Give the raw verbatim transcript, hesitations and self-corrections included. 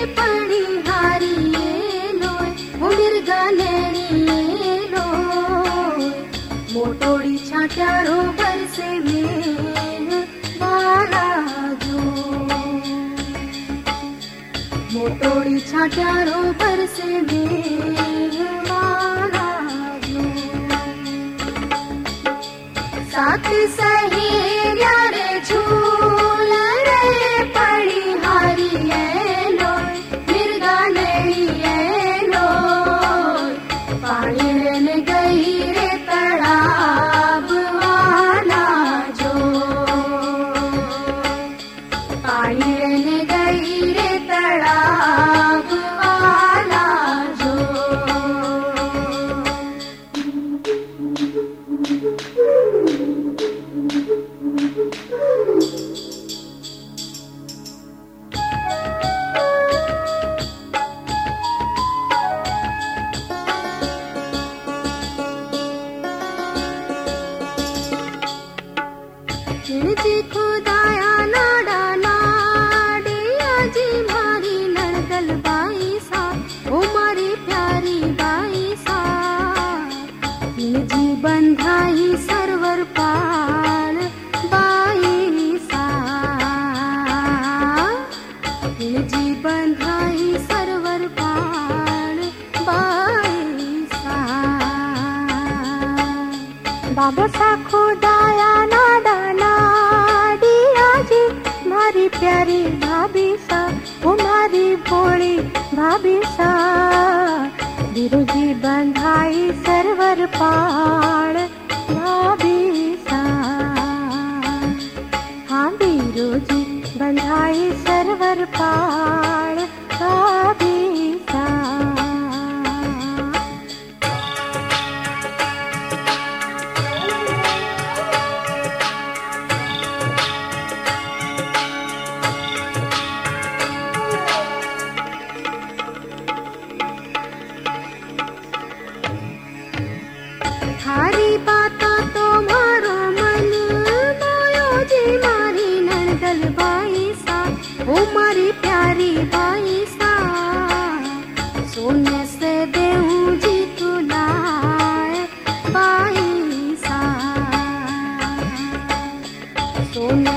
पड़ी हारी लो वो मिर्गा लेनी लो मोटोड़ी छाट्यारो बरसे में वाला जो मोटोड़ी छाट्यारो बरसे में वाला जो साथ सहेलिया रे झूल रे पड़ी हारी लो मिर्गा लेनी लो पानी लेने गई रे तड़ाब वाला जो पानी लेने गई रे तड़ाब वाला जो जी खुदाया नाडा नाडिया जी मारी नड़दल बाई सा ओ मारी प्यारी बाई सा जी बंधाई सरवर पाल बाई सा जी बंधाई सरवर पाल बाई सा बाबा सा खुदाया नाडा मारी प्यारी भाभी सा वो मारी भोली भाभी सा बिरुजी बंधाई सरवर पाड़ भाभी सा हाँ बिरुजी बंधाई सरवर पाड़ भाभी सा थारी बाता तो मारो मन मोयो जी मारी नंदल बाई सा ओ मारी प्यारी बाई सा सोने से देऊं जी तुलाए बाई सा सोने